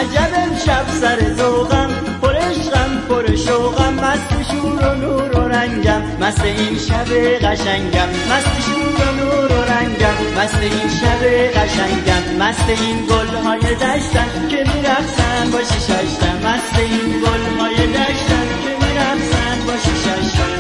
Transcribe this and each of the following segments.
عجب امشب سر ذوقم، پر عشقم پر شوقم، مست شور و نور و رنگم، مست این شب قشنگم، مست شور و نور و رنگم، مست این شب قشنگم، مست این گل‌های دشتم که میرقصن با ششم، مست این گل‌های دشتم که میرقصن با ششم.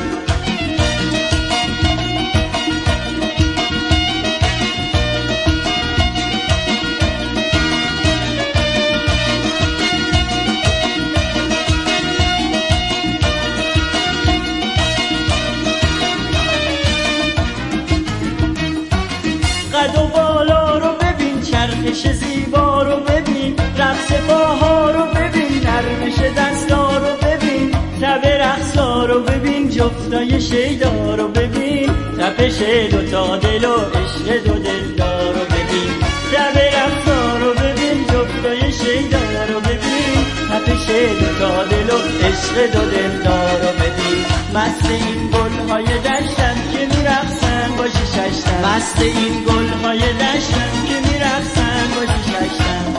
قد و بالا رو ببین، چرخش زیبا رو ببین، رقص پاها رو ببین، نرمش دستا رو ببین، تب رقصا رو ببین، جفتای شیدا رو ببین، تپش دوتا دل و عشق دو دلدار رو ببین، تب رقصا رو ببین، جفتای شیدا رو ببین، تپش دوتا دل و عشق دو دلدار رو ببین. مست این گل‌های دشتم که میرقصن با ششم، مست این گل‌های دشتم که میرقصن با ششم.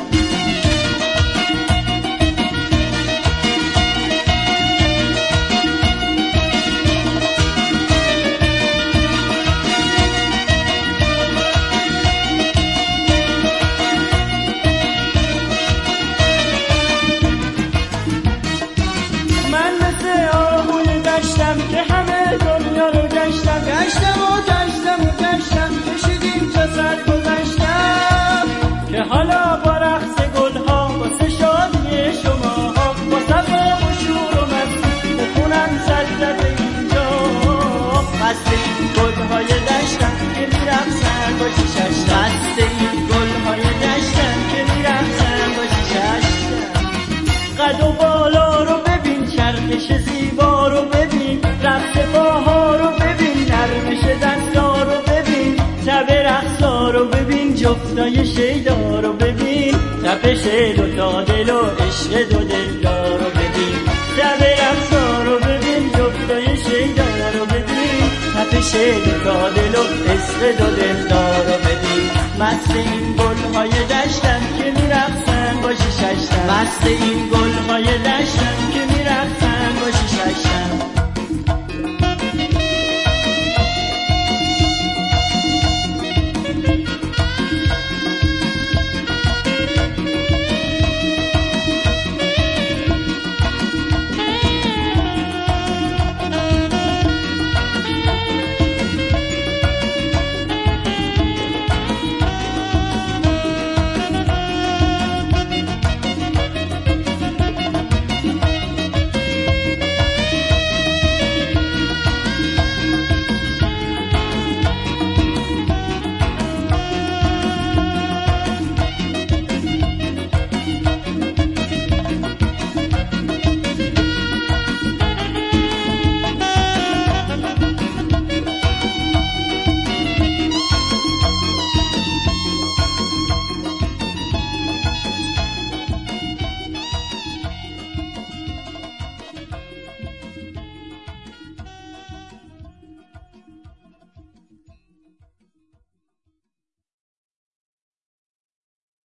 من مثل آهوی دشتم که همه دنیا رو گشتم، گشتم و گشتم و گشتم، کشیدیم تا سر گذشتم، که حالا با رقص گلها واسه شادی شماها، با صفا و شور و مستی بخونم زلزله اینجا. مست این گل‌های دشتم که میرقصن با ششم، مست این گل‌های دشتم که میرقصن با ششم. قد و بالا رو ببین، چرخش زیبا رو ببین، رقص پاها رو ببین، نرمش دستا رو ببین، تب رقصا رو ببین، جفتای شیدا رو ببین، تپش دوتا دل و عشق دو دلدار رو ببین، تب رقصا رو ببین، جفتای شیدا رو ببین، تپش دوتا دل و عشق دو دلدار رو ببین. مست این گل‌های دشتم که میرقصن با ششم، مست این گل‌های دشتم که میرقصن با ششم.